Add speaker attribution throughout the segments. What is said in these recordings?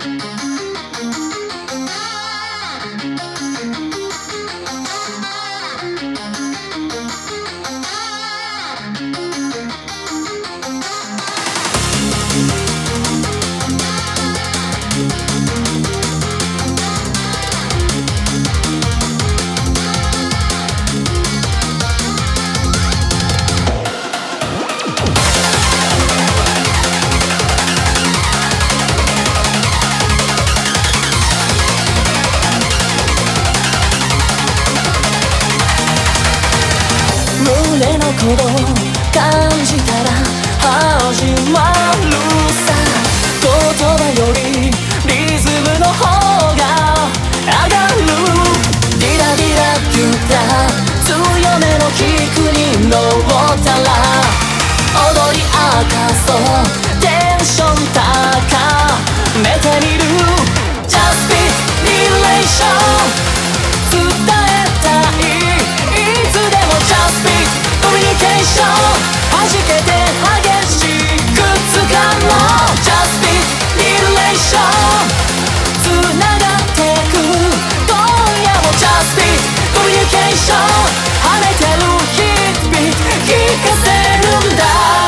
Speaker 1: 胸の鼓動感じたら始まるさ。言葉よりリズムの方が上がる。ディラディラギュタ強めのキックに乗ったら踊り明かそうテンション高めてみる。 Just be relation 伝えたいいつでも Just be communication 弾けて激しく掴もう Just be relation つながってく今夜も Just be communication 跳ねてるヒットビート聞かせるんだ。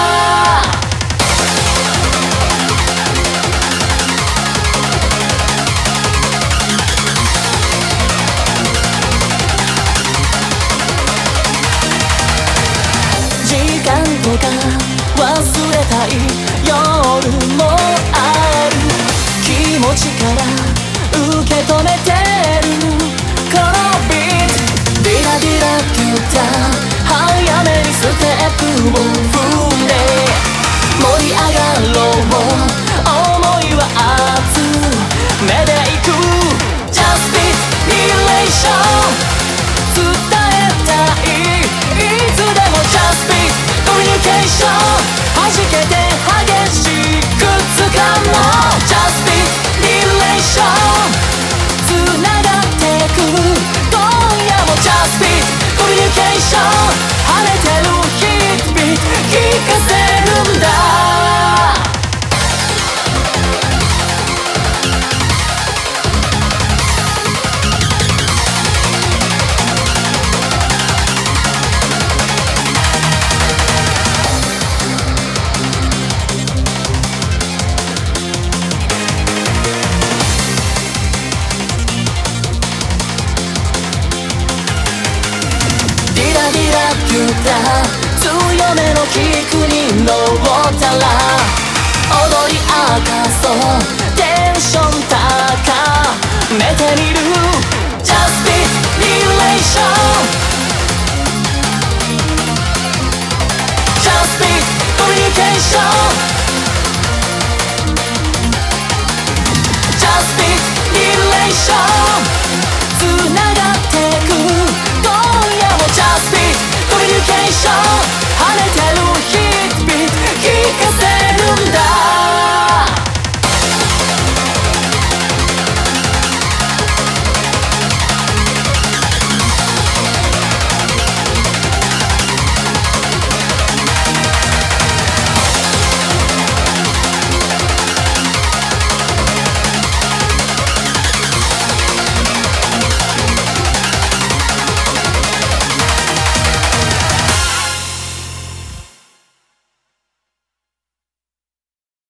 Speaker 1: 時間とか忘れたい夜もある。気持ちから受け止めてるこのビート。ディラディラキュタ早めにステップを踏んで盛り上がろう想いは熱めでいく。 Just be relation 伝えたいいつでも Just be communication 弾けて激しく掴もう Just be relation つながってく今夜も Just be communication 跳ねてるヒットビート聞かせるんだ。ギュタ強めのキックに乗ったら踊り明かそうテンション高めてみる。 Just be relation Just be communication Just be relation つながってく今夜も Just be communication 跳ねてる日